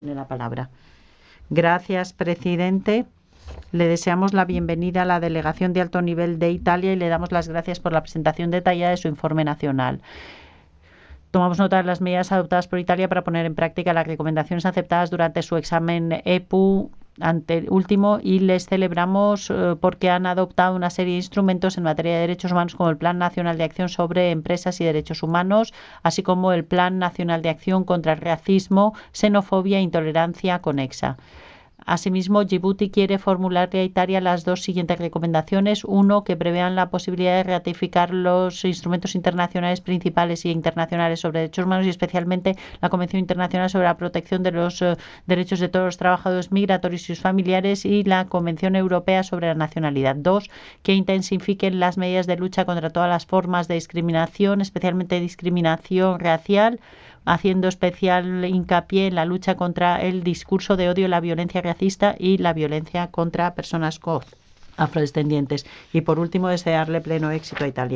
Tiene la palabra. Gracias, presidente. Le deseamos la bienvenida a la delegación de alto nivel de Italia y le damos las gracias por la presentación detallada de su informe nacional. Tomamos nota de las medidas adoptadas por Italia para poner en práctica las recomendaciones aceptadas durante su examen EPU último y les celebramos porque han adoptado una serie de instrumentos en materia de derechos humanos como el Plan Nacional de Acción sobre Empresas y Derechos Humanos, así como el Plan Nacional de Acción contra el Racismo, Xenofobia e Intolerancia Conexa. Asimismo, Djibouti quiere formularle a Italia las dos siguientes recomendaciones. Uno, que prevean la posibilidad de ratificar los instrumentos internacionales principales y internacionales sobre derechos humanos y especialmente la Convención Internacional sobre la Protección de los Derechos de todos los trabajadores migratorios y sus familiares y la Convención Europea sobre la Nacionalidad. Dos, que intensifiquen las medidas de lucha contra todas las formas de discriminación, especialmente discriminación racial, haciendo especial hincapié en la lucha contra el discurso de odio, la violencia racista y la violencia contra personas afrodescendientes. Y por último, desearle pleno éxito a Italia.